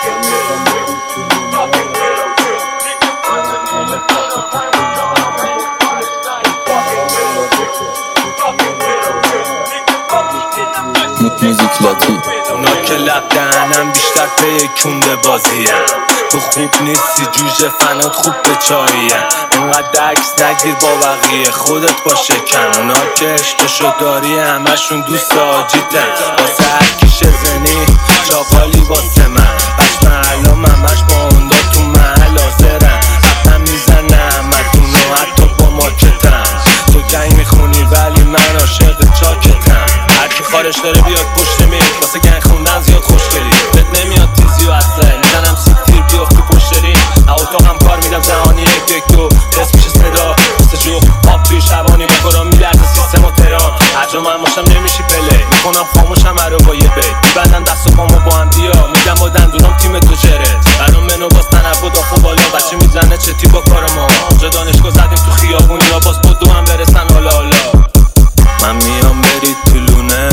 موزیک لاتی. اونا که لب دهنم بیشتر پی کنده بازیم. تو خوب نیستی جوجه فنات خوب به چاییم. اینقدر عکس نگیر با بقیه خودت با شکم. اونا که عشقشو داری همشون دوست آجیتن. واسه هرکی شزنی چاقالی واسه من. بچ محلام همش با اوندا تو محل حاضرن. حتم میزنه همتونو حتی با ماکتم. تو گنگ میخونی ولی من عاشق چاکتم. هرکی خارش داره بیاد پشت میک واسه گنگ خوندن زیاد خوشگلی. بهت نمیاد تیزی و اصله میزنم سیکتیر بیافت تو پشتری. اتاقم کار میدم جهانی یک دو دست میشه صدا مثل جو آب توی شبانی با قرآن میلرزه سیستم و تران. هر جا من باشم نمیشی پله میکنم خاموشم هر رو با یه بیت. میبندم دست و پامو با هم دیا میگم با دندونام تیم تو چره. برام منو باز تنفو دافو بالا بچه میزنه چتی با کار ما. اونجا دانشگاه زدیم تو خیابون یا باز بدو هم برسن حالا حالا. من میام بری تو لونه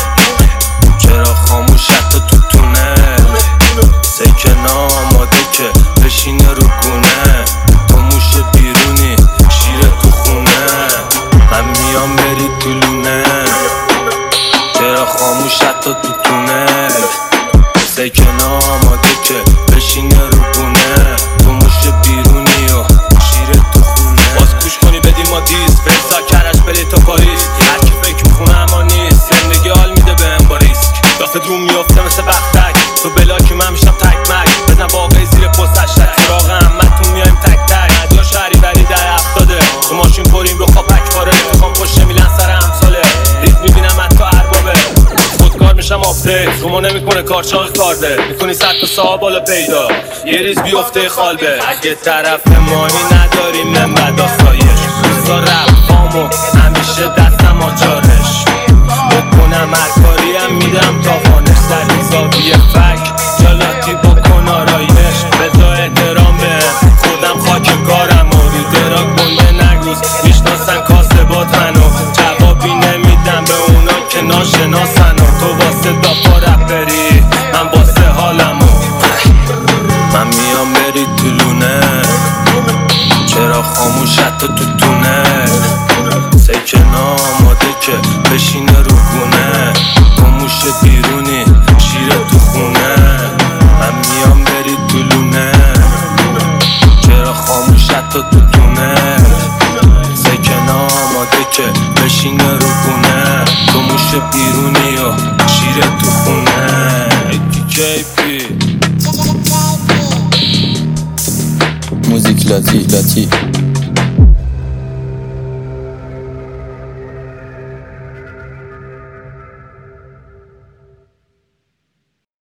چرا خاموش حتی تو تونل. سیکنا آماده که بشینه رو گونه. تو موش بیرونی شیر تو خونه. من میام بری تو لونه چرا خاموش حتی تو تونل. سیکنا آماده که بشینه رو گونه. تو موش بیرونی و شیر تو خونه. باز گوش کنی بدی ما دیز فرسا کرش بلی تا پاریس. هرکی فکر میخونه اما نیست زندگی حال میده بهم با ریسک. دافت رو میافته مثل بختک تو بلاکی من میشم تک مک. بزن واقعی زیر پستش تک سراغ همتون میایم تک تک. ندیا شهری بری در 70 تو ماشین پریم رو خواب اکباره. میخوام پشت میلن سر همساله ریت میبینم حتی اربابه. خودکار میشم آپدیت رومو نمیکنه کارچاق کارده. میکنی صد تا صاحب بالا پیدا یه ریز بیفته خالبه. اگه طرف ماهی نداریم من بد آسایش. روزا رفامو همیشه دستم آجارش. بکنم هر کاری هم میدم تاوانش. سر زاویه فک جالاتی بکن آرایش. بذار احترام بهم خودم خاک کارم. و رو دراک بنده نگوز میشناسن کاسبات منو. جوابی نمیدم به اونا که ناشناسن. و تو واسه دافا رپری من واسه حالمو. من میام بری تو لونه چرا خاموش حتی تو تونل. سیکنا آماده که بشینه رو گونه. تو موش بیرونی شیر تو خونه. من میام بری تو لونه چرا خاموش حتی تو تونل. سیکنا آماده که بشینه رو گونه. تو موش بیرونی و شیر تو خونه. کیفی موزیک لاتی.